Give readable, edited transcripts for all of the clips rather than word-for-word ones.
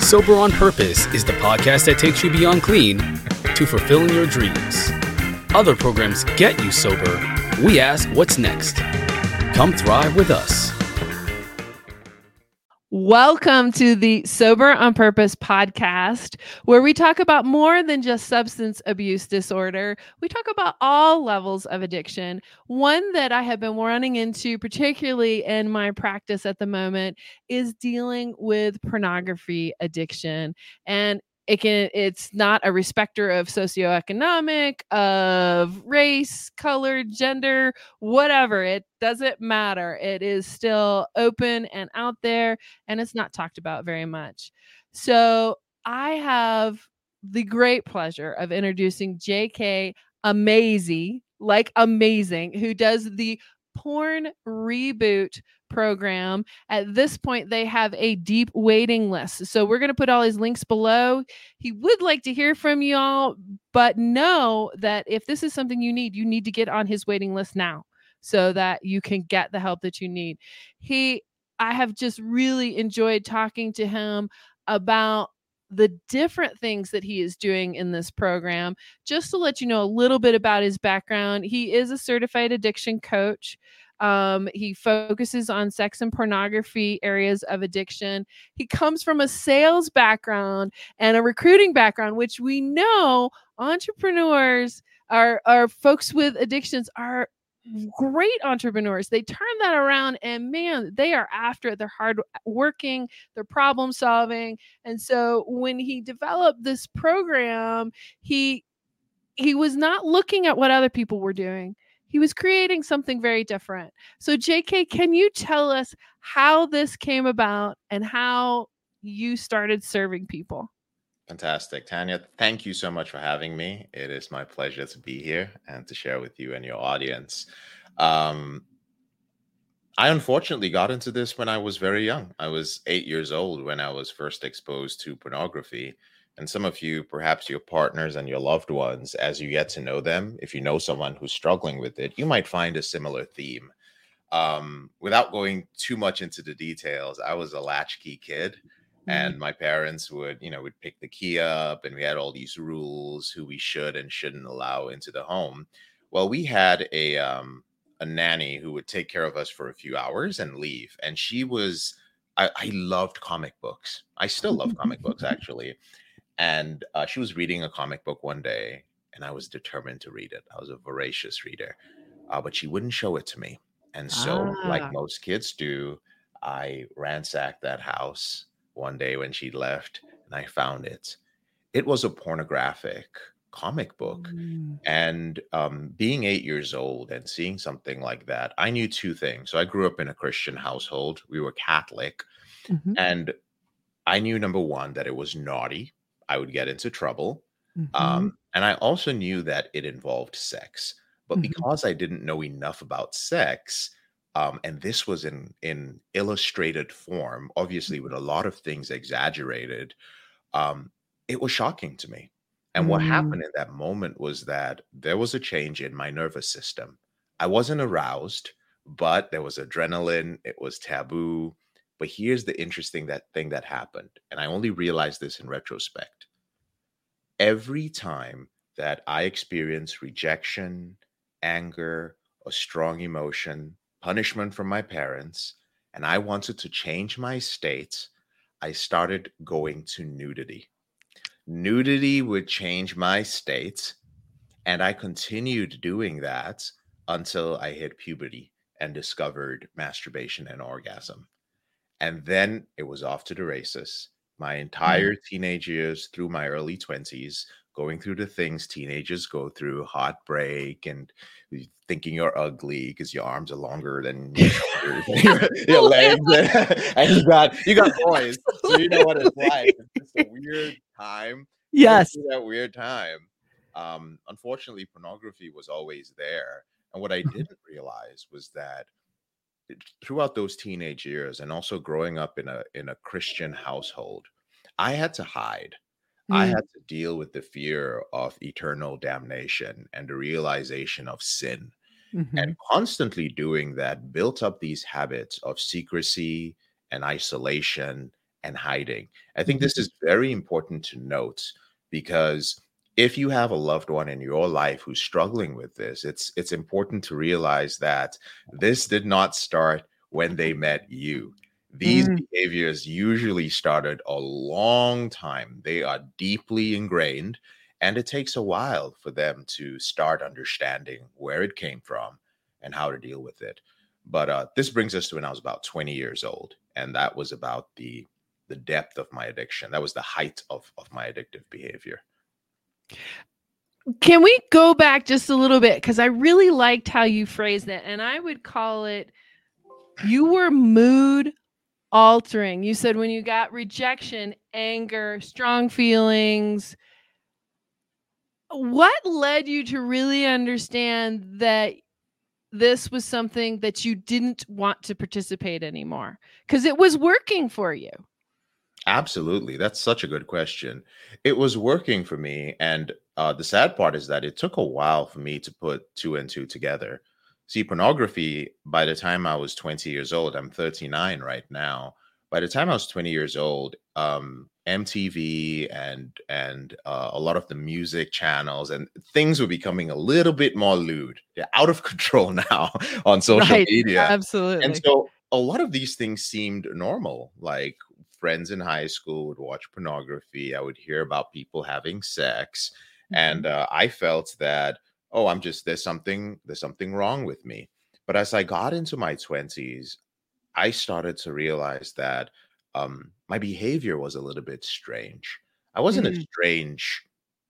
Sober on Purpose is the podcast that takes you beyond clean to fulfilling your dreams. Other programs get you sober. We ask what's next. Come thrive with us. Welcome to the Sober on Purpose podcast, where we talk about more than just substance abuse disorder. We talk about all levels of addiction. One that I have been running into, particularly in my practice at the moment, is dealing with pornography addiction. And it's not a respecter of socioeconomic, of race, color, gender, whatever. It doesn't matter. It is still open and out there, and it's not talked about very much. So I have the great pleasure of introducing JK Amazing, who does the Porn Reboot program. At this point, they have a deep waiting list. So we're going to put all his links below. He would like to hear from y'all, but know that if this is something you need to get on his waiting list now so that you can get the help that you need. I have just really enjoyed talking to him about the different things that he is doing in this program. Just to let you know a little bit about his background, he is a certified addiction coach. He focuses on sex and pornography areas of addiction. He comes from a sales background and a recruiting background, which we know entrepreneurs are folks with addictions are great entrepreneurs. They turn that around and man, they are after it. They're hard working, they're problem solving. And so when he developed this program, he was not looking at what other people were doing. He was creating something very different. So JK, can you tell us how this came about and how you started serving people? Fantastic. Tanya, thank you so much for having me. It is my pleasure to be here and to share with you and your audience. I unfortunately got into this when I was very young. I was 8 years old when I was first exposed to pornography. And some of you, perhaps your partners and your loved ones, as you get to know them, if you know someone who's struggling with it, you might find a similar theme. Without going too much into the details, I was a latchkey kid. And my parents would pick the key up, and we had all these rules who we should and shouldn't allow into the home. Well, we had a nanny who would take care of us for a few hours and leave. And I loved comic books. I still love comic books, actually. And she was reading a comic book one day, and I was determined to read it. I was a voracious reader, but she wouldn't show it to me. And so, like most kids do, I ransacked that house one day when she left, and I found it. It was a pornographic comic book. And being 8 years old and seeing something like that, I knew two things. So I grew up in a Christian household. We were Catholic. And I knew, number one, that it was naughty. I would get into trouble. And I also knew that it involved sex. But because I didn't know enough about sex, and this was in illustrated form, obviously with a lot of things exaggerated, it was shocking to me. And what happened in that moment was that there was a change in my nervous system. I wasn't aroused, but there was adrenaline. It was taboo. But here's the interesting thing that happened. And I only realized this in retrospect. Every time that I experienced rejection, anger, a strong emotion, punishment from my parents, and I wanted to change my state, I started going to nudity. Nudity would change my state, and I continued doing that until I hit puberty and discovered masturbation and orgasm. And then it was off to the races. My entire teenage years through my early 20s, going through the things teenagers go through, heartbreak and thinking you're ugly because your arms are longer than your legs, and you got boys, so you know what it's like. It's just a weird time. Yes, that weird time. Unfortunately, pornography was always there, and what I didn't realize was that throughout those teenage years, and also growing up in a Christian household, I had to hide. I had to deal with the fear of eternal damnation and the realization of sin. And constantly doing that built up these habits of secrecy and isolation and hiding. I think this is very important to note because if you have a loved one in your life who's struggling with this, it's important to realize that this did not start when they met you. These Mm. behaviors usually started a long time. They are deeply ingrained, and it takes a while for them to start understanding where it came from and how to deal with it. But this brings us to when I was about 20 years old, and that was about the depth of my addiction. That was the height of my addictive behavior. Can we go back just a little bit? Because I really liked how you phrased it. And I would call it, you were mood altering. You said when you got rejection, anger, strong feelings. What led you to really understand that this was something that you didn't want to participate anymore? Because it was working for you. Absolutely. That's such a good question. It was working for me. And the sad part is that it took a while for me to put two and two together. See, pornography, by the time I was 20 years old, I'm 39 right now. By the time I was 20 years old, MTV and a lot of the music channels and things were becoming a little bit more lewd. They're out of control now on social media. Absolutely. And so a lot of these things seemed normal. Like friends in high school would watch pornography. I would hear about people having sex. And I felt that, oh, there's something wrong with me. But as I got into my 20s, I started to realize that my behavior was a little bit strange. I wasn't a strange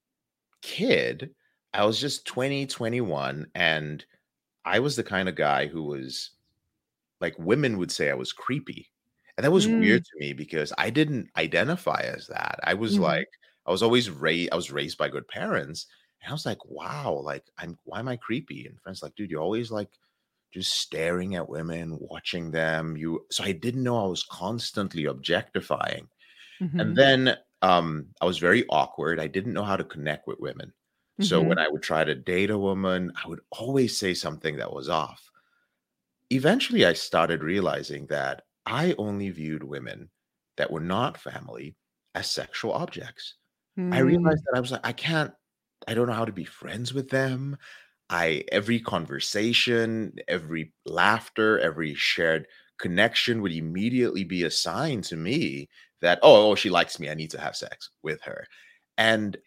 kid. I was just 20, 21, and I was the kind of guy who was like, women would say I was creepy. And that was weird to me because I didn't identify as that. I was like, I was raised by good parents. And I was like, wow, like why am I creepy? And friends like, dude, you're always like just staring at women, watching them. So I didn't know I was constantly objectifying. And then I was very awkward. I didn't know how to connect with women. So when I would try to date a woman, I would always say something that was off. Eventually, I started realizing that I only viewed women that were not family as sexual objects. I realized that I was like, I don't know how to be friends with them. Every conversation, every laughter, every shared connection would immediately be a sign to me that, oh, she likes me. I need to have sex with her. And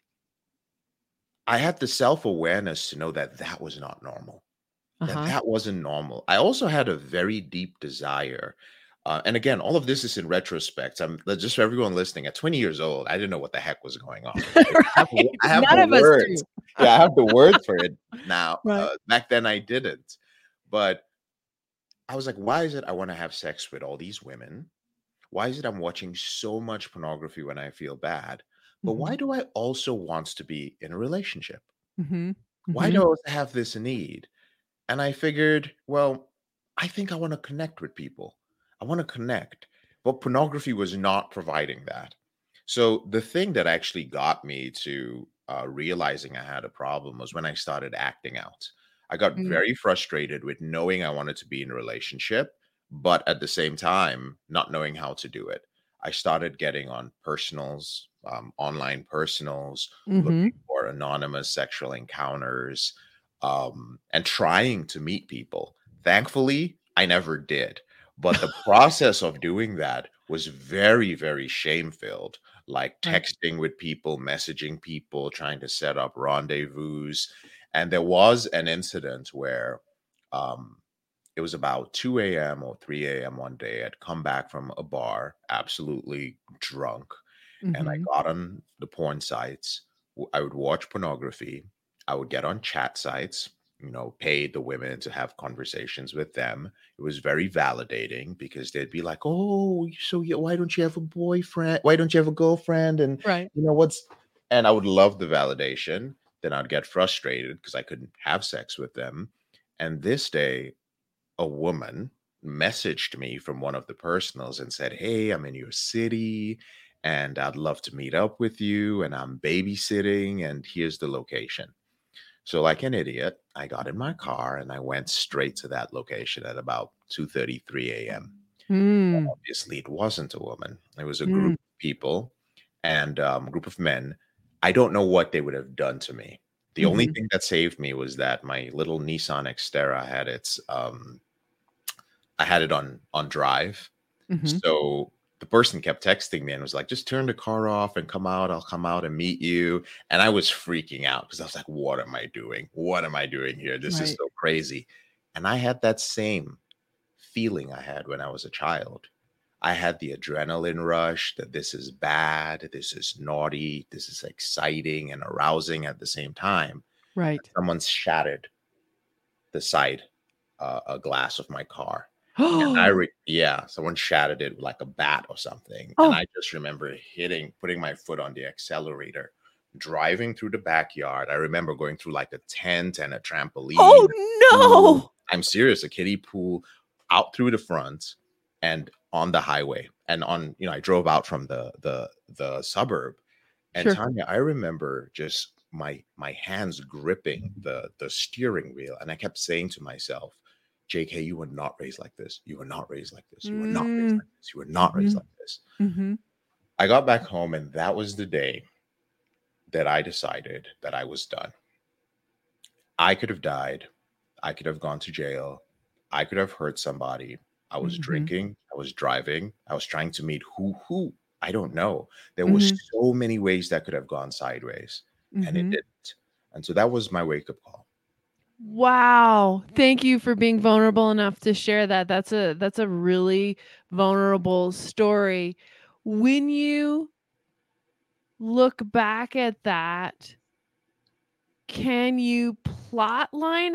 I had the self-awareness to know that that was not normal. That wasn't normal. I also had a very deep desire. And again, all of this is in retrospect. Just for everyone listening, at 20 years old, I didn't know what the heck was going on. I have None the of us words. do. Yeah, I have the word for it now. Right. Back then I didn't. But I was like, why is it I want to have sex with all these women? Why is it I'm watching so much pornography when I feel bad? But why do I also want to be in a relationship? Why do I also have this need? And I figured, well, I think I want to connect with people. I want to connect. But pornography was not providing that. So the thing that actually got me to realizing I had a problem was when I started acting out. I got very frustrated with knowing I wanted to be in a relationship, but at the same time, not knowing how to do it. I started getting on personals, online personals, looking for anonymous sexual encounters, and trying to meet people. Thankfully, I never did. But the process of doing that was very, very shame-filled, like texting with people, messaging people, trying to set up rendezvous. And there was an incident where it was about 2 a.m. or 3 a.m. one day. I'd come back from a bar, absolutely drunk, and I got on the porn sites. I would watch pornography. I would get on chat sites, pay the women to have conversations with them. It was very validating because they'd be like, oh, so why don't you have a boyfriend? Why don't you have a girlfriend? And and I would love the validation. Then I'd get frustrated because I couldn't have sex with them. And this day, a woman messaged me from one of the personals and said, hey, I'm in your city and I'd love to meet up with you. And I'm babysitting and here's the location. So like an idiot, I got in my car and I went straight to that location at about 2:33 a.m. Mm. Obviously, it wasn't a woman. It was a group Mm. of people and a group of men. I don't know what they would have done to me. The only Mhm. thing that saved me was that my little Nissan Xterra had I had it on drive. Mhm. So the person kept texting me and was like, just turn the car off and come out. I'll come out and meet you. And I was freaking out because I was like, what am I doing? What am I doing here? This is Right. so crazy. And I had that same feeling I had when I was a child. I had the adrenaline rush that this is bad, this is naughty, this is exciting and arousing at the same time. Right. Someone's shattered the side a glass of my car. Oh. Yeah, someone shattered it like a bat or something. And Oh. I just remember putting my foot on the accelerator, driving through the backyard. I remember going through like a tent and a trampoline, pool. Oh I'm serious, a kiddie pool out through the front and on the highway. And I drove out from the suburb. no. And Sure. Tanya, I remember just my hands gripping the steering wheel. And I kept saying to myself, JK, you were not raised like this. You were not raised like this. You were not raised Mm. like this. You were not raised Mhm. like this. Mhm. I got back home, and that was the day that I decided that I was done. I could have died. I could have gone to jail. I could have hurt somebody. I was Mhm. drinking. I was driving. I was trying to meet who. I don't know. There was Mhm. so many ways that could have gone sideways, and it Mhm. didn't. And so that was my wake up call. Wow. Thank you for being vulnerable enough to share that. That's a really vulnerable story. When you look back at that, can you plotline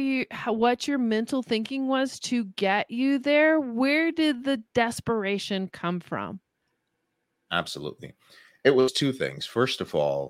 what your mental thinking was to get you there? Where did the desperation come from? Absolutely. It was two things. First of all,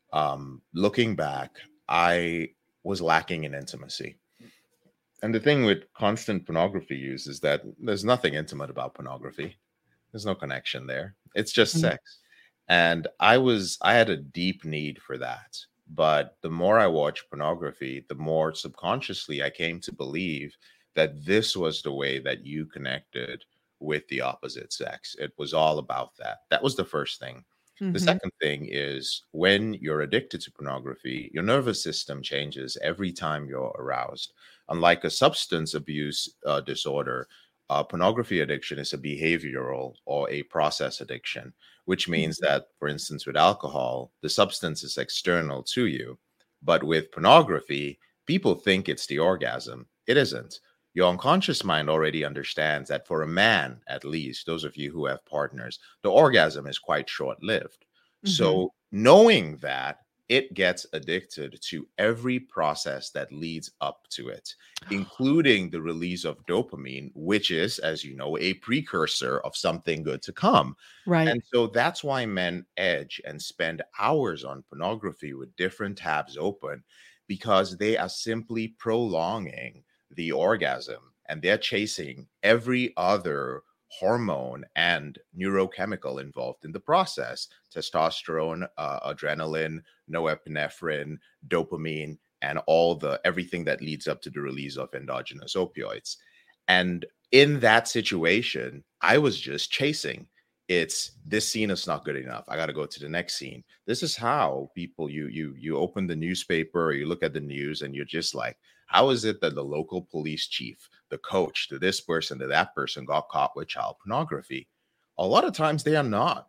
looking back, I was lacking in intimacy. And the thing with constant pornography use is that there's nothing intimate about pornography. There's no connection there. It's just Mm. sex. And I had a deep need for that. But the more I watched pornography, the more subconsciously I came to believe that this was the way that you connected with the opposite sex. It was all about that. That was the first thing. The Mhm. second thing is when you're addicted to pornography, your nervous system changes every time you're aroused. Unlike a substance abuse disorder, pornography addiction is a behavioral or a process addiction, which means Mhm. that, for instance, with alcohol, the substance is external to you. But with pornography, people think it's the orgasm. It isn't. Your unconscious mind already understands that for a man, at least, those of you who have partners, the orgasm is quite short lived. Mhm. So, knowing that, it gets addicted to every process that leads up to it, including the release of dopamine, which is, as you know, a precursor of something good to come. Right. And so that's why men edge and spend hours on pornography with different tabs open, because they are simply prolonging the orgasm and they're chasing every other hormone and neurochemical involved in the process: testosterone, adrenaline, norepinephrine, dopamine, and everything that leads up to the release of endogenous opioids. And in that situation, I was just chasing. It's this scene is not good enough. I got to go to the next scene. This is how people you open the newspaper or you look at the news and you're just like, how is it that the local police chief, the coach, to this person, to that person got caught with child pornography? A lot of times they are not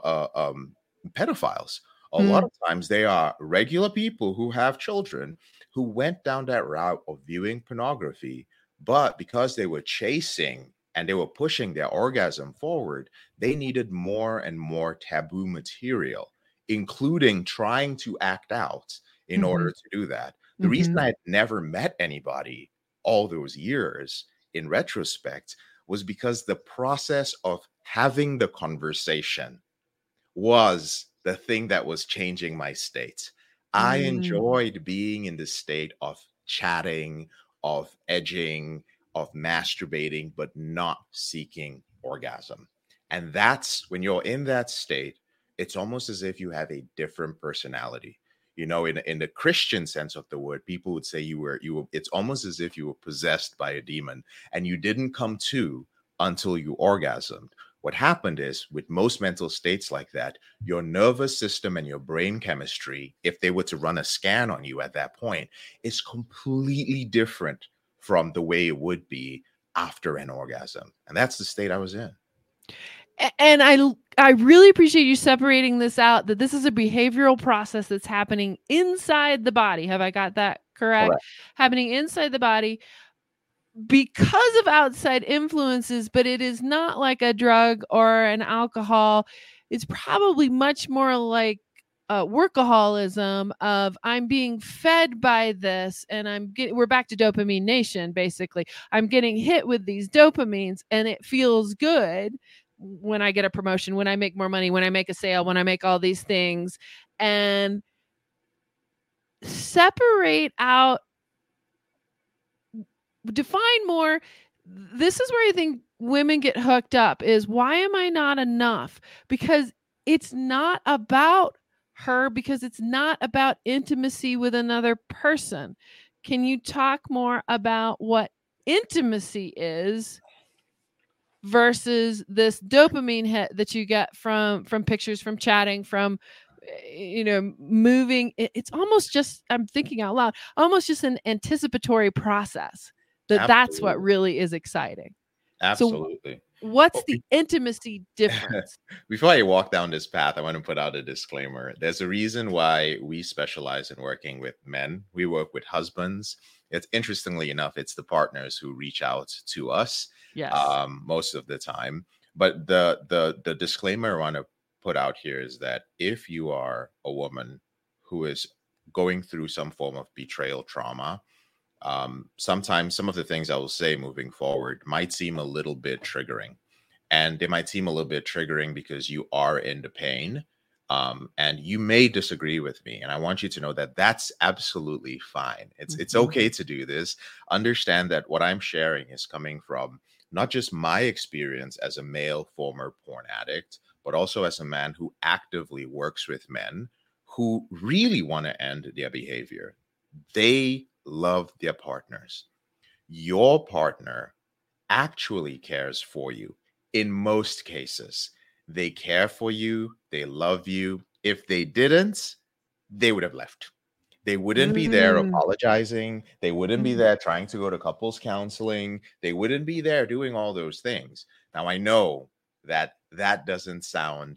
pedophiles. A lot Mm. of times they are regular people who have children who went down that route of viewing pornography, but because they were chasing and they were pushing their orgasm forward, they needed more and more taboo material, including trying to act out in order Mhm. to do that. The reason Mhm. I had never met anybody all those years in retrospect was because the process of having the conversation was the thing that was changing my state. I Mm. enjoyed being in the state of chatting, of edging, of masturbating, but not seeking orgasm. And that's when you're in that state, it's almost as if you have a different personality. In the Christian sense of the word, people would say it's almost as if you were possessed by a demon and you didn't come to until you orgasmed. What happened is, with most mental states like that, your nervous system and your brain chemistry, if they were to run a scan on you at that point, is completely different from the way it would be after an orgasm. And that's the state I was in. And I really appreciate you separating this out, that this is a behavioral process that's happening inside the body. Have I got that correct? Happening inside the body because of outside influences, but it is not like a drug or an alcohol. It's probably much more like workaholism of, I'm being fed by this, and we're back to dopamine nation. Basically, I'm getting hit with these dopamines and it feels good when I get a promotion, when I make more money, when I make a sale, when I make all these things. And separate out, define more. This is where I think women get hooked up, is why am I not enough? Because it's not about her, because it's not about intimacy with another person. Can you talk more about what intimacy is versus this dopamine hit that you get from pictures, from chatting, from moving? It's almost just, I'm thinking out loud, almost just an anticipatory process. That's what really is exciting. Absolutely. So what's the intimacy difference? Before I walk down this path, I want to put out a disclaimer. There's a reason why we specialize in working with men. We work with husbands. It's, interestingly enough, it's the partners who reach out to us. Yes. Most of the time. But the disclaimer I want to put out here is that if you are a woman who is going through some form of betrayal trauma, sometimes some of the things I will say moving forward might seem a little bit triggering. And they might seem a little bit triggering because you are in the pain. And you may disagree with me. And I want you to know that that's absolutely fine. It's okay to do this. Understand that what I'm sharing is coming from not just my experience as a male former porn addict, but also as a man who actively works with men who really want to end their behavior. They love their partners. Your partner actually cares for you. In most cases, they care for you. They love you. If they didn't, they would have left. They wouldn't be there apologizing. They wouldn't be there trying to go to couples counseling. They wouldn't be there doing all those things. Now, I know that that doesn't sound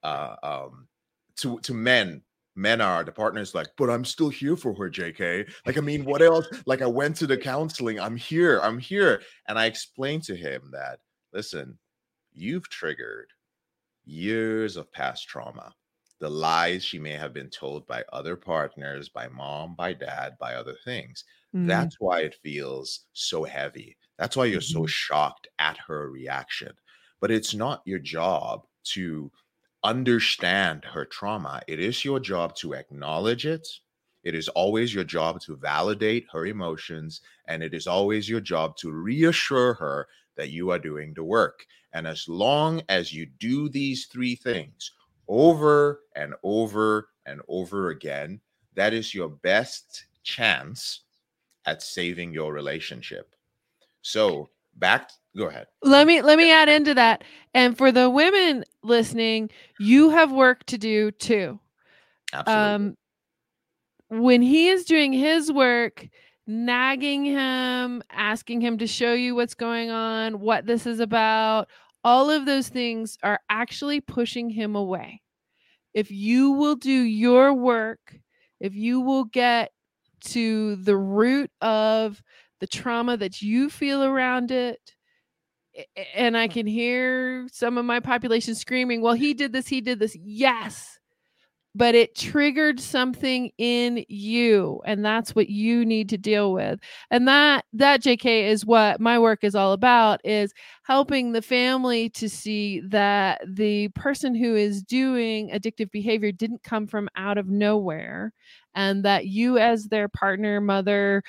to men. Men are the partners like, but I'm still here for her, JK. Like, I mean, what else? Like, I went to the counseling. I'm here. And I explained to him that, listen, you've triggered years of past trauma. The lies she may have been told by other partners, by mom, by dad, by other things. That's why it feels so heavy. That's why you're so shocked at her reaction. But it's not your job to understand her trauma. It is your job to acknowledge it. It is always your job to validate her emotions. And it is always your job to reassure her that you are doing the work. And as long as you do these three things over and over and over again, that is your best chance at saving your relationship. So go ahead. Let me add into that. And for the women listening, you have work to do too. Absolutely. When he is doing his work, nagging him, asking him to show you what's going on, what this is about, all of those things are actually pushing him away. If you will do your work, if you will get to the root of the trauma that you feel around it, and I can hear some of my population screaming, well, he did this. Yes, but it triggered something in you, and that's what you need to deal with. And that JK is what my work is all about, is helping the family to see that the person who is doing addictive behavior didn't come from out of nowhere, and that you as their partner, mother,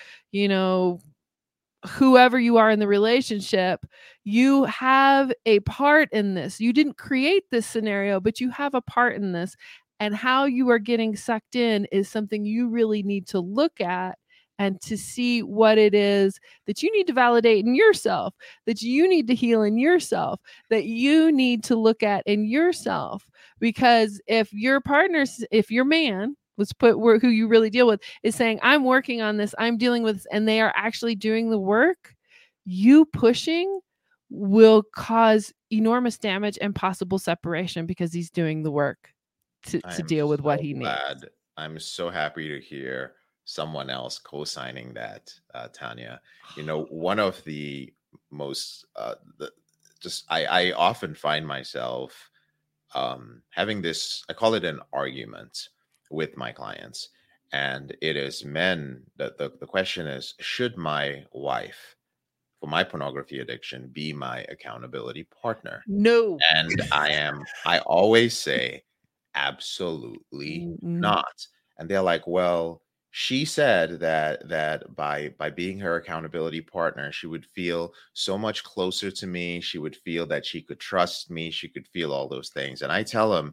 whoever you are in the relationship, you have a part in this. You didn't create this scenario, but you have a part in this. And how you are getting sucked in is something you really need to look at and to see what it is that you need to validate in yourself, that you need to heal in yourself, that you need to look at in yourself. Because if your man, let's put who you really deal with, is saying, I'm working on this, I'm dealing with this, and they are actually doing the work, you pushing will cause enormous damage and possible separation because he's doing the work to deal with what he needs. I'm so happy to hear someone else co-signing that, Tanya. One of the most, I often find myself having this, I call it an argument with my clients. And it is men that the question is, should my wife, for my pornography addiction, be my accountability partner? No. And I always say, absolutely not. And they're like, well, she said that by being her accountability partner, she would feel so much closer to me. She would feel that she could trust me. She could feel all those things. And I tell them,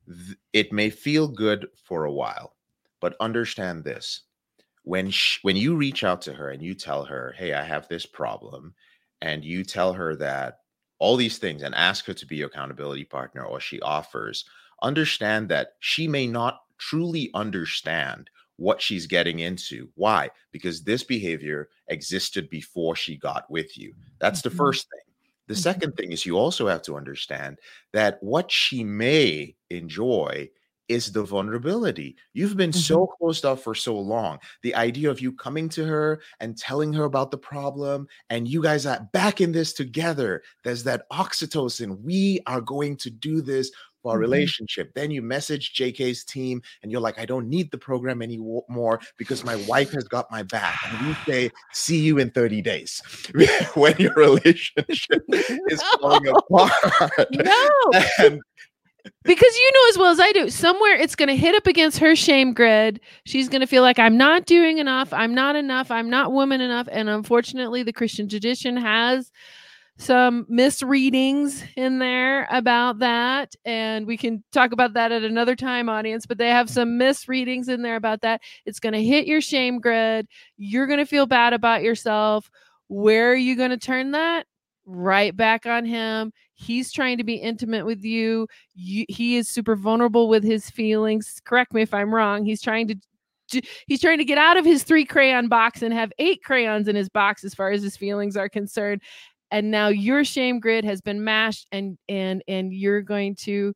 it may feel good for a while, but understand this. When you reach out to her and you tell her, hey, I have this problem, and you tell her that all these things and ask her to be your accountability partner, or she offers, understand that she may not truly understand what she's getting into. Why? Because this behavior existed before she got with you. That's the first thing. The second thing is, you also have to understand that what she may enjoy is the vulnerability. You've been so closed off for so long. The idea of you coming to her and telling her about the problem, and you guys are back in this together. There's that oxytocin. We are going to do this for our relationship. Then you message JK's team and you're like, I don't need the program anymore because my wife has got my back. And we say, see you in 30 days when your relationship is falling apart. No. And because you know as well as I do, somewhere it's going to hit up against her shame grid. She's going to feel like, I'm not doing enough. I'm not enough. I'm not woman enough. And unfortunately, the Christian tradition has some misreadings in there about that. And we can talk about that at another time, audience, but they have some misreadings in there about that. It's going to hit your shame grid. You're going to feel bad about yourself. Where are you going to turn that? Right back on him. He's trying to be intimate with you. He is super vulnerable with his feelings. Correct me if I'm wrong. He's trying to get out of his 3 crayon box and have 8 crayons in his box as far as his feelings are concerned. And now your shame grid has been mashed, and you're going to,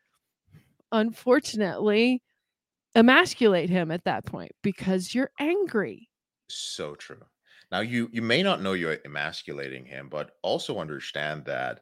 unfortunately, emasculate him at that point because you're angry. So true. Now, you may not know you're emasculating him, but also understand that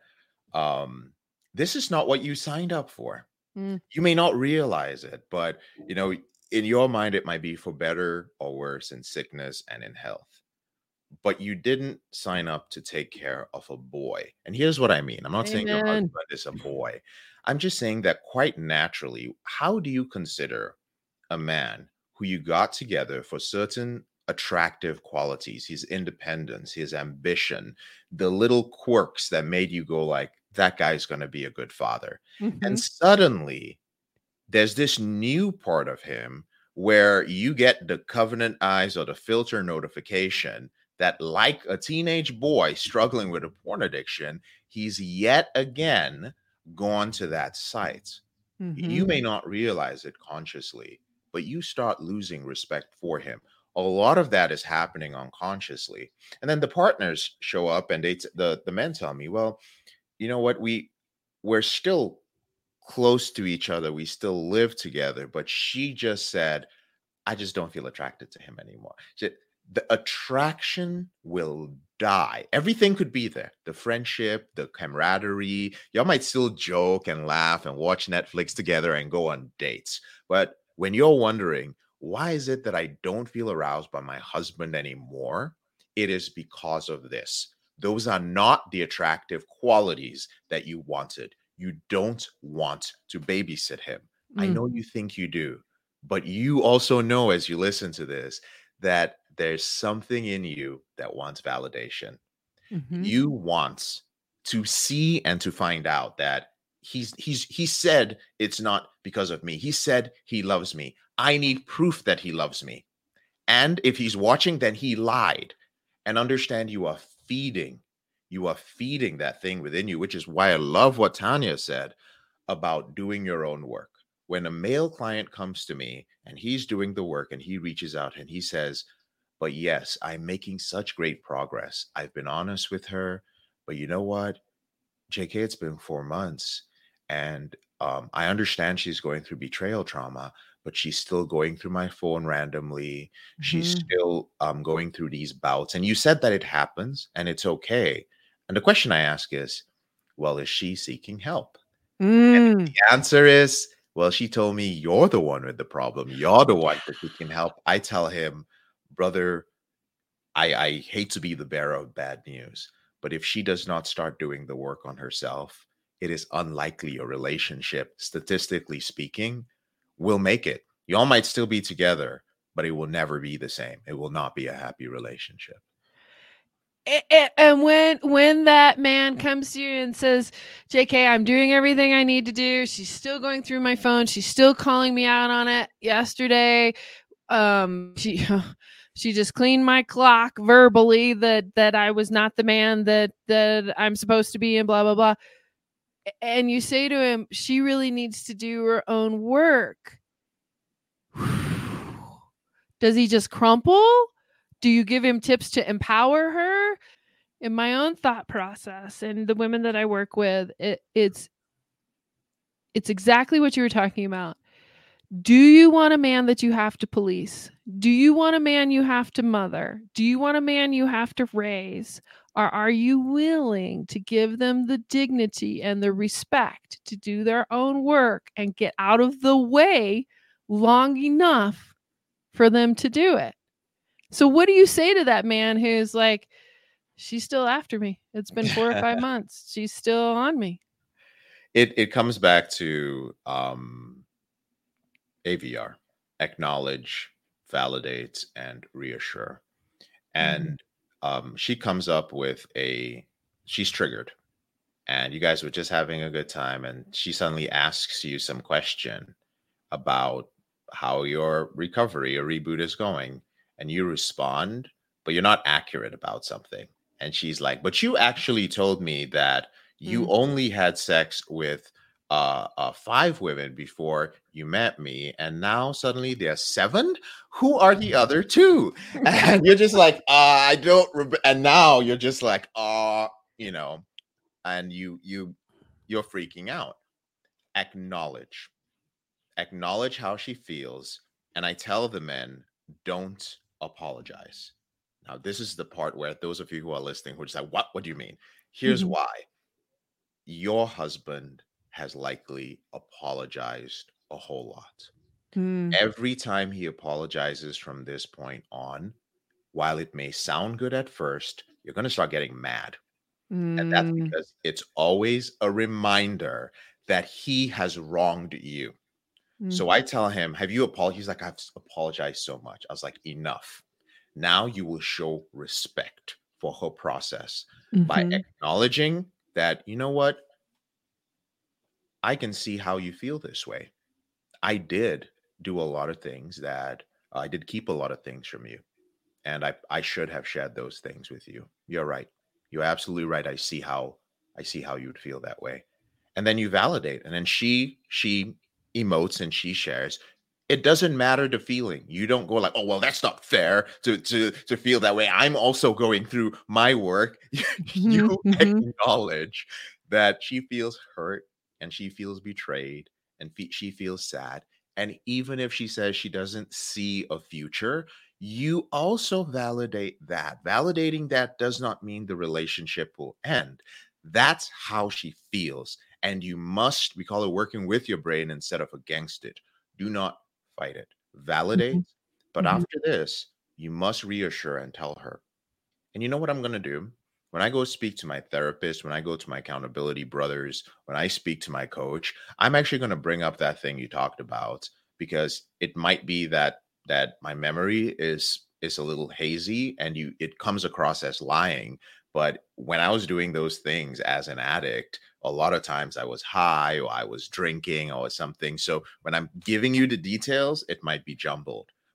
this is not what you signed up for. You may not realize it, but in your mind, it might be for better or worse in sickness and in health. But you didn't sign up to take care of a boy. And here's what I mean. I'm not saying your husband is a boy. I'm just saying that quite naturally, how do you consider a man who you got together for certain attractive qualities, his independence, his ambition, the little quirks that made you go like, that guy's going to be a good father. And suddenly there's this new part of him where you get the covenant eyes or the filter notification that, like a teenage boy struggling with a porn addiction, he's yet again gone to that site. You may not realize it consciously, but you start losing respect for him. A lot of that is happening unconsciously. And then the partners show up and the men tell me, well, you know what? We're still close to each other. We still live together. But she just said, I just don't feel attracted to him anymore. The attraction will die. Everything could be there. The friendship, the camaraderie. Y'all might still joke and laugh and watch Netflix together and go on dates. But when you're wondering, why is it that I don't feel aroused by my husband anymore? It is because of this. Those are not the attractive qualities that you wanted. You don't want to babysit him. I know you think you do, but you also know, as you listen to this, that there's something in you that wants validation. You want to see and to find out that he said it's not because of me. He said he loves me. I need proof that he loves me. And if he's watching, then he lied. And understand you are feeding that thing within you, which is why I love what Tanya said about doing your own work. When a male client comes to me and he's doing the work and he reaches out and he says, but yes, I'm making such great progress. I've been honest with her, but you know what, JK, it's been 4 months and I understand she's going through betrayal trauma, but she's still going through my phone randomly. She's still going through these bouts. And you said that it happens and it's okay. And the question I ask is, well, is she seeking help? And the answer is, well, she told me you're the one with the problem. You're the one that can help. I tell him, brother, I hate to be the bearer of bad news, but if she does not start doing the work on herself, it is unlikely a relationship, statistically speaking, will make it. Y'all might still be together, but it will never be the same. It will not be a happy relationship. And when that man comes to you and says, JK, I'm doing everything I need to do, she's still going through my phone, she's still calling me out on it. Yesterday, she just cleaned my clock verbally that I was not the man that I'm supposed to be, and blah blah blah. And you say to him, she really needs to do her own work. Does he just crumple? Do you give him tips to empower her? In my own thought process and the women that I work with, it's exactly what you were talking about. Do you want a man that you have to police? Do you want a man you have to mother? Do you want a man you have to raise? Or are you willing to give them the dignity and the respect to do their own work and get out of the way long enough for them to do it? So what do you say to that man who's like, she's still after me? It's been 4 or 5 months. She's still on me. It comes back to AVR: acknowledge, validate, and reassure. And she comes up with she's triggered, and you guys were just having a good time, and she suddenly asks you some question about how your recovery or reboot is going, and you respond, but you're not accurate about something. And she's like, but you actually told me that you only had sex with 5 women before you met me, and now suddenly there's 7. Who are the other 2? And you're just like, I don't and now you're just like, you know, and you're freaking out. Acknowledge how she feels. And I tell the men, don't apologize. Now, this is the part where those of you who are listening, who are just like, what do you mean? Here's why. Your husband has likely apologized a whole lot. Every time he apologizes from this point on, while it may sound good at first, you're going to start getting mad. And that's because it's always a reminder that he has wronged you. So I tell him, have you apologized? He's like, I've apologized so much. I was like, enough. Now you will show respect for her process by acknowledging that, you know what? I can see how you feel this way. I did do a lot of things that I did keep a lot of things from you. And I should have shared those things with you. You're right. You're absolutely right. I see how you'd feel that way. And then you validate. And then she emotes and she shares. It doesn't matter the feeling. You don't go like, oh, well, that's not fair to feel that way. I'm also going through my work. You acknowledge that she feels hurt and she feels betrayed and she feels sad. And even if she says she doesn't see a future, you also validate that. Validating that does not mean the relationship will end. That's how she feels. And you must, we call it working with your brain instead of against it. Do not fight it. Validate. But after this, you must reassure and tell her. And you know what I'm going to do? When I go speak to my therapist, when I go to my accountability brothers, when I speak to my coach, I'm actually going to bring up that thing you talked about, because it might be that my memory is a little hazy and it comes across as lying. But when I was doing those things as an addict, a lot of times I was high or I was drinking or something. So when I'm giving you the details, it might be jumbled. But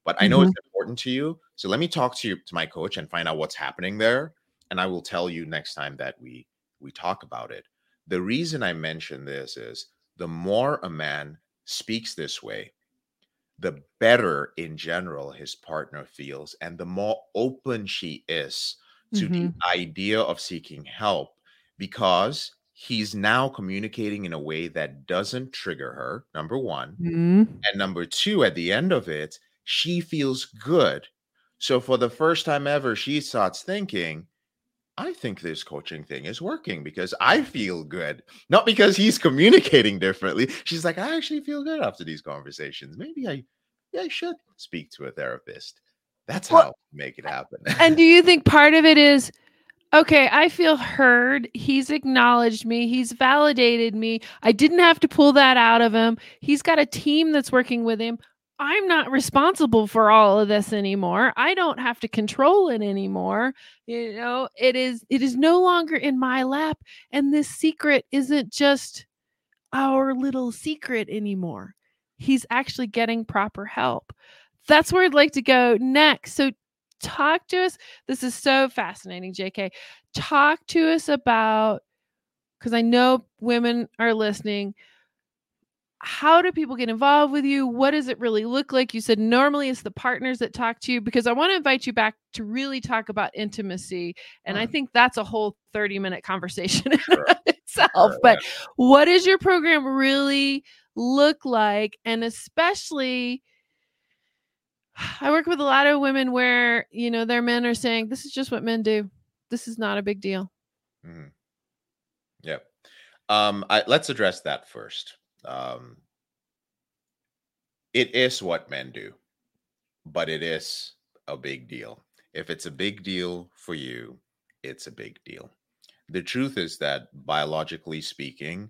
but I know it's important to you. So let me talk to my coach and find out what's happening there. And I will tell you next time that we talk about it. The reason I mention this is the more a man speaks this way, the better in general his partner feels, and the more open she is to the idea of seeking help, because he's now communicating in a way that doesn't trigger her, number one. And number two, at the end of it, she feels good. So for the first time ever, she starts thinking, I think this coaching thing is working because I feel good, not because he's communicating differently. She's like, I actually feel good after these conversations. Maybe I should speak to a therapist. That's how we make it happen. And do you think part of it is, okay, I feel heard. He's acknowledged me. He's validated me. I didn't have to pull that out of him. He's got a team that's working with him. I'm not responsible for all of this anymore. I don't have to control it anymore. You know, it is no longer in my lap. And this secret isn't just our little secret anymore. He's actually getting proper help. That's where I'd like to go next. So talk to us. This is so fascinating, JK. Talk to us about, because I know women are listening. How do people get involved with you? What does it really look like? You said normally it's the partners that talk to you, because I want to invite you back to really talk about intimacy. And I think that's a whole 30-minute conversation in itself. But what does your program really look like? And especially, I work with a lot of women where, you know, their men are saying, this is just what men do. This is not a big deal. Yeah. Let's address that first. It is what men do, but it is a big deal. If it's a big deal for you, it's a big deal. The truth is that biologically speaking,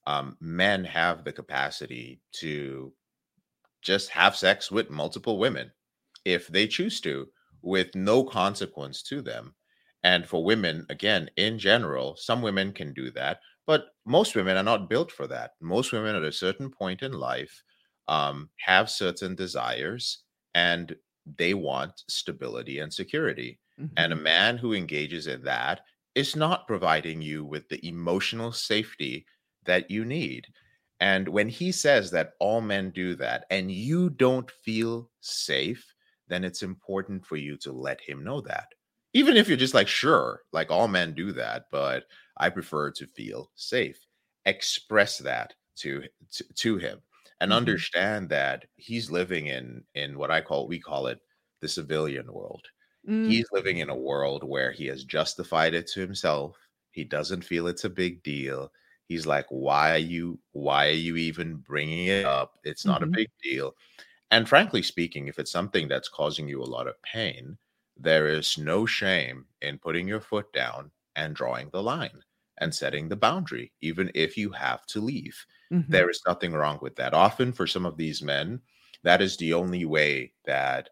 men have the capacity to just have sex with multiple women if they choose to, with no consequence to them. And for women, again, in general, some women can do that, but most women are not built for that. Most women at a certain point in life have certain desires, and they want stability and security. And a man who engages in that is not providing you with the emotional safety that you need. And when he says that all men do that and you don't feel safe, then it's important for you to let him know that. Even if you're just like, sure, like all men do that, but I prefer to feel safe. Express that to him, and understand that he's living in what we call it the civilian world. He's living in a world where he has justified it to himself. He doesn't feel it's a big deal. He's like, why are you even bringing it up? It's not a big deal. And frankly speaking, if it's something that's causing you a lot of pain, there is no shame in putting your foot down and drawing the line and setting the boundary, even if you have to leave. There is nothing wrong with that. Often for some of these men, that is the only way that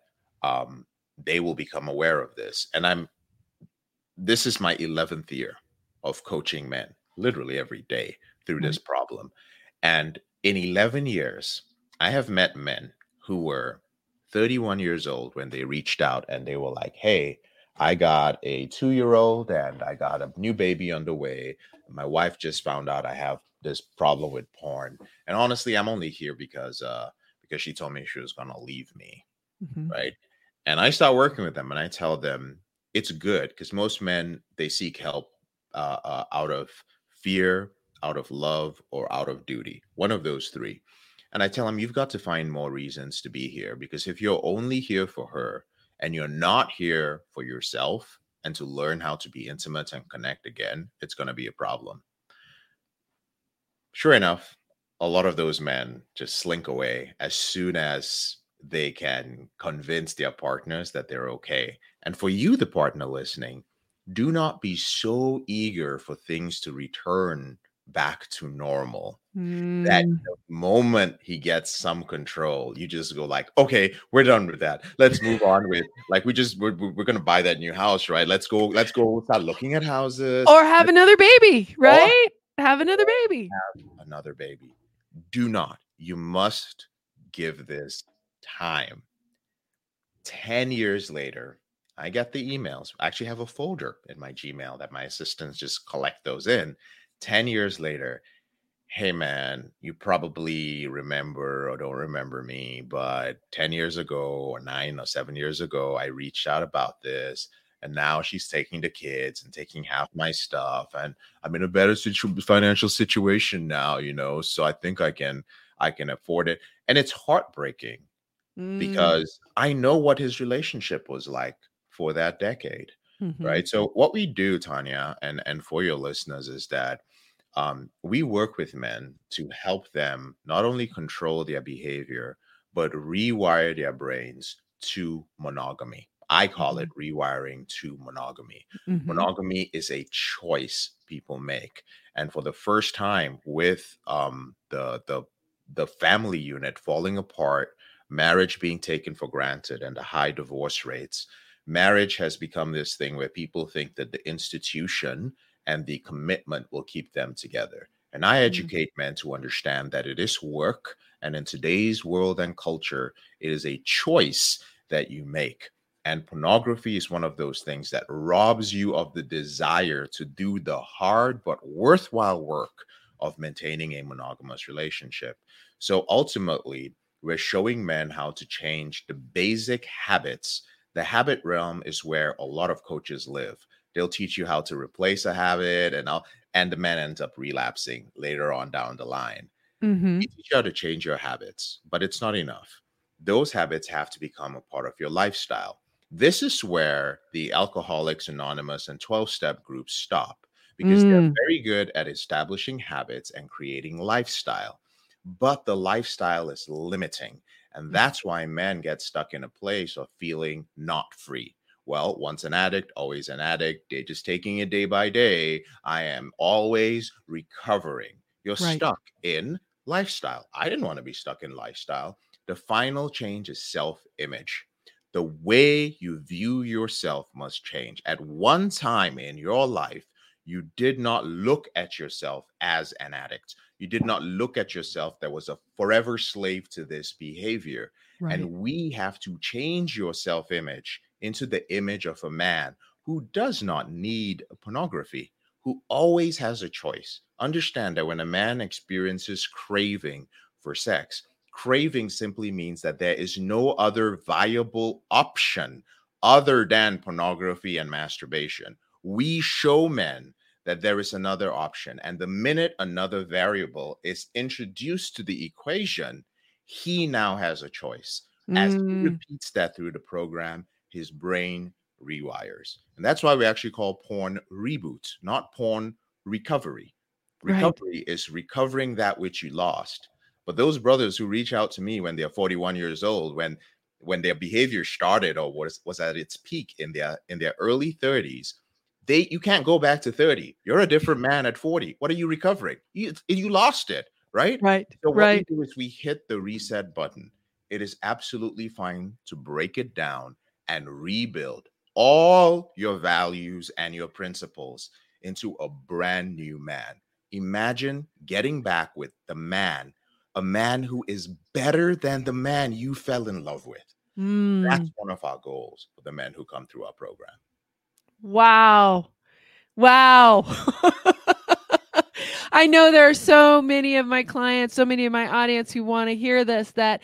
they will become aware of this. And this is my 11th year of coaching men, literally every day through this problem. And in 11 years, I have met men who were 31 years old when they reached out and they were like, hey, I got a 2-year-old and I got a new baby on the way. My wife just found out I have this problem with porn. And honestly, I'm only here because she told me she was going to leave me. Right. And I start working with them and I tell them it's good, because most men, they seek help out of fear, out of love, or out of duty. One of those three. And I tell them, you've got to find more reasons to be here, because if you're only here for her and you're not here for yourself and to learn how to be intimate and connect again, it's going to be a problem. Sure enough, a lot of those men just slink away as soon as they can convince their partners that they're okay. And for you, the partner listening, do not be so eager for things to return back to normal. That the moment he gets some control, you just go like, okay, we're done with that. Let's move on with, like, we're going to buy that new house, right? Let's go start looking at houses. Or have another baby, right? Have another baby. Have another baby. Do not. You must give this time. 10 years later, I get the emails. I actually have a folder in my Gmail that my assistants just collect those in. 10 years later, hey man, you probably remember or don't remember me, but 10 years ago or 9 or 7 years ago, I reached out about this. And now she's taking the kids and taking half my stuff. And I'm in a better financial situation now, so I think I can afford it. And it's heartbreaking because I know what his relationship was like for that decade, Mm-hmm. right? So what we do, Tanya, and for your listeners, is that we work with men to help them not only control their behavior, but rewire their brains to monogamy. I call it rewiring to monogamy. Mm-hmm. Monogamy is a choice people make, and for the first time, with the family unit falling apart, marriage being taken for granted, and the high divorce rates, marriage has become this thing where people think that the institution and the commitment will keep them together. And I educate men to understand that it is work. And in today's world and culture, it is a choice that you make. And pornography is one of those things that robs you of the desire to do the hard but worthwhile work of maintaining a monogamous relationship. So ultimately, we're showing men how to change the basic habits. The habit realm is where a lot of coaches live. They'll teach you how to replace a habit, and the man ends up relapsing later on down the line. Mm-hmm. We teach you how to change your habits, but it's not enough. Those habits have to become a part of your lifestyle. This is where the Alcoholics Anonymous and 12-step groups stop, because they're very good at establishing habits and creating lifestyle. But the lifestyle is limiting. And that's why men get stuck in a place of feeling not free. Well, once an addict, always an addict. They're just taking it day by day. I am always recovering. You're stuck in lifestyle. I didn't want to be stuck in lifestyle. The final change is self-image. The way you view yourself must change. At one time in your life, you did not look at yourself as an addict. You did not look at yourself that was a forever slave to this behavior. Right. And we have to change your self-image into the image of a man who does not need pornography, who always has a choice. Understand that when a man experiences craving for sex, craving simply means that there is no other viable option other than pornography and masturbation. We show men that there is another option. And the minute another variable is introduced to the equation, he now has a choice. As he repeats that through the program, his brain rewires. And that's why we actually call porn reboot, not porn recovery. Recovery is recovering that which you lost. But those brothers who reach out to me when they're 41 years old, when their behavior started or was at its peak in their early 30s, you can't go back to 30. You're a different man at 40. What are you recovering? You lost it, right? Right. So what we do is we hit the reset button. It is absolutely fine to break it down and rebuild all your values and your principles into a brand new man. Imagine getting back with a man who is better than the man you fell in love with. That's one of our goals for the men who come through our program. Wow. I know there are so many of my clients, so many of my audience who want to hear this, that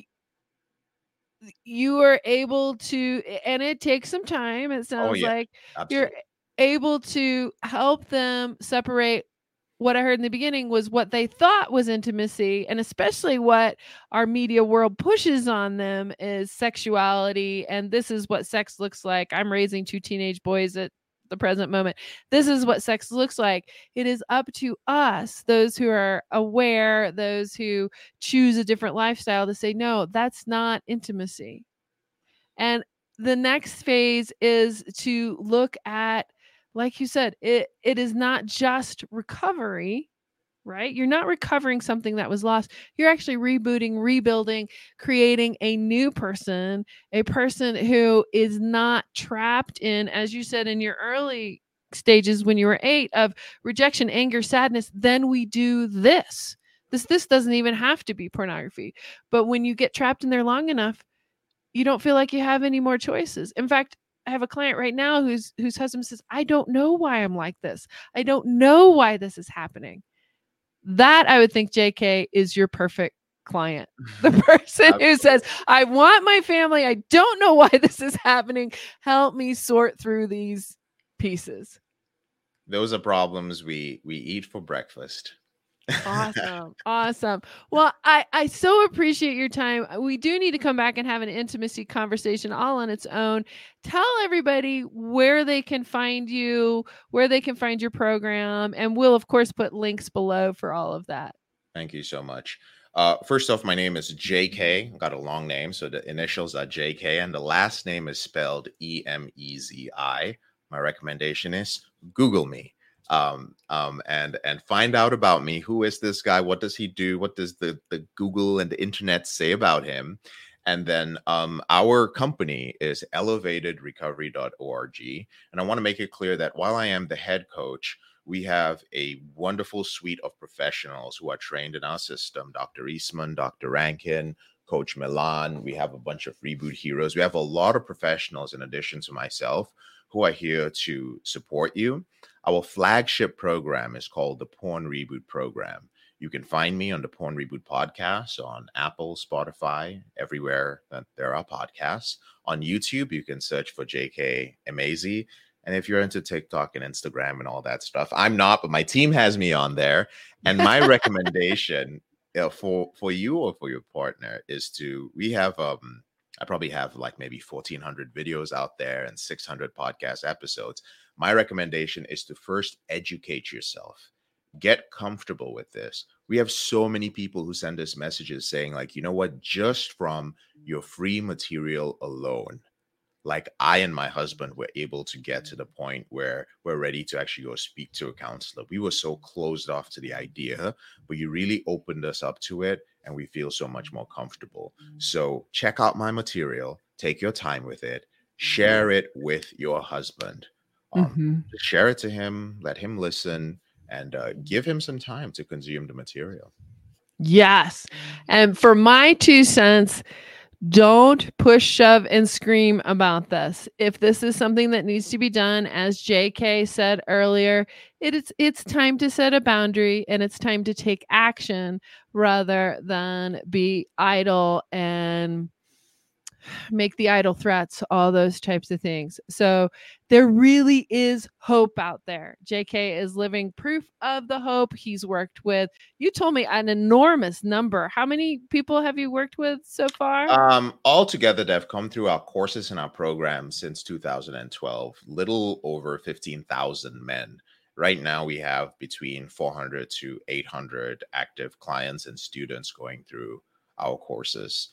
you are able to, and it takes some time. It sounds like absolutely. You're able to help them separate. What I heard in the beginning was what they thought was intimacy, and especially what our media world pushes on them is sexuality. And this is what sex looks like. I'm raising 2 teenage boys at the present moment. This is what sex looks like. It is up to us, those who are aware, those who choose a different lifestyle, to say, no, that's not intimacy. And the next phase is to look at, like you said, it is not just recovery, right? You're not recovering something that was lost. You're actually rebooting, rebuilding, creating a new person, a person who is not trapped in, as you said, in your early stages when you were 8, of rejection, anger, sadness. Then we do this. This doesn't even have to be pornography. But when you get trapped in there long enough, you don't feel like you have any more choices. In fact, I have a client right now whose husband says, I don't know why I'm like this. I don't know why this is happening. That, I would think, JK, is your perfect client. The person who says, I want my family. I don't know why this is happening. Help me sort through these pieces. Those are problems we eat for breakfast. Awesome. Well, I so appreciate your time. We do need to come back and have an intimacy conversation all on its own. Tell everybody where they can find you, where they can find your program, and we'll of course put links below for all of that. Thank you so much. First off, my name is JK. I've got a long name, so the initials are JK, and the last name is spelled Emezi. My recommendation is Google me. And find out about me. Who is this guy? What does he do? What does the Google and the internet say about him? And then our company is elevatedrecovery.org. And I want to make it clear that while I am the head coach, we have a wonderful suite of professionals who are trained in our system. Dr. Eastman, Dr. Rankin, Coach Milan. We have a bunch of Reboot heroes. We have a lot of professionals in addition to myself who are here to support you. Our flagship program is called the Porn Reboot Program. You can find me on the Porn Reboot podcast on Apple, Spotify, everywhere that there are podcasts. On YouTube, you can search for JK Emezi. And if you're into TikTok and Instagram and all that stuff, I'm not, but my team has me on there. And my recommendation for you or for your partner is we have I probably have like maybe 1,400 videos out there and 600 podcast episodes. My recommendation is to first educate yourself. Get comfortable with this. We have so many people who send us messages saying like, you know what, just from your free material alone, like I and my husband were able to get to the point where we're ready to actually go speak to a counselor. We were so closed off to the idea, but you really opened us up to it and we feel so much more comfortable. So check out my material, take your time with it, share it with your husband. Share it to him, let him listen, and give him some time to consume the material. Yes. And for my 2 cents, don't push, shove, and scream about this. If this is something that needs to be done, as JK said earlier, it's time to set a boundary and it's time to take action rather than be idle and make the idle threats, all those types of things. So there really is hope out there. JK is living proof of the hope. He's worked with, you told me, an enormous number. How many people have you worked with so far? Altogether, that have come through our courses and our programs since 2012, little over 15,000 men. Right now, we have between 400 to 800 active clients and students going through our courses.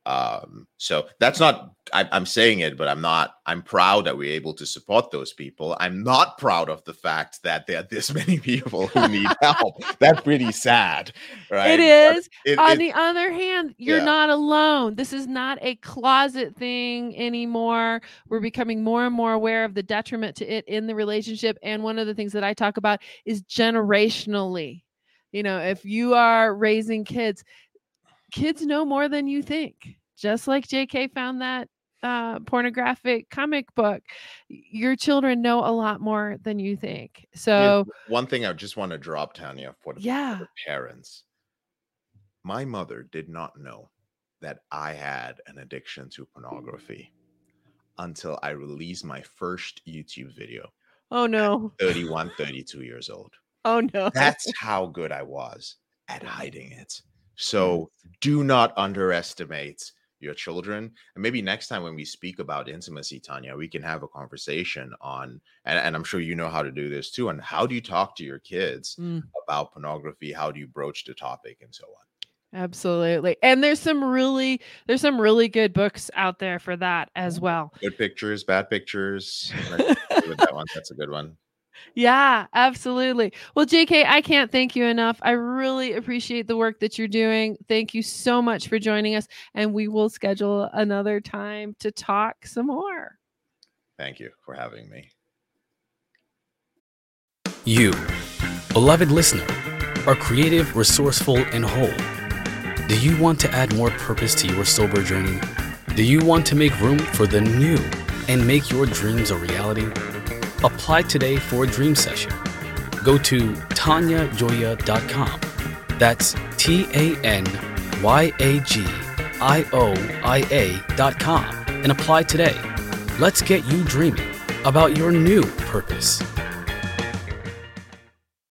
So that's not, I'm saying it, but I'm proud that we're able to support those people. I'm not proud of the fact that there are this many people who need help. That's pretty sad, right? It is. On the other hand, you're not alone. This is not a closet thing anymore. We're becoming more and more aware of the detriment to it in the relationship. And one of the things that I talk about is generationally. You know, if you are raising kids know more than you think. Just like JK found that pornographic comic book, your children know a lot more than you think. So one thing I just want to drop, Tanya, for the parents. My mother did not know that I had an addiction to pornography until I released my first YouTube video. Oh no. 31, 32 years old. Oh no. That's how good I was at hiding it. So do not underestimate your children. And maybe next time when we speak about intimacy, Tanya, we can have a conversation on, and I'm sure you know how to do this too, on how do you talk to your kids about pornography? How do you broach the topic and so on? Absolutely. And there's some really good books out there for that as well. Good pictures, bad pictures. That one. That's a good one. Yeah, absolutely. Well, JK, I can't thank you enough. I really appreciate the work that you're doing. Thank you so much for joining us. And we will schedule another time to talk some more. Thank you for having me. You, beloved listener, are creative, resourceful, and whole. Do you want to add more purpose to your sober journey? Do you want to make room for the new and make your dreams a reality? Apply today for a dream session. Go to tanyajoya.com. That's TANYAGIOIA.com and apply today. Let's get you dreaming about your new purpose.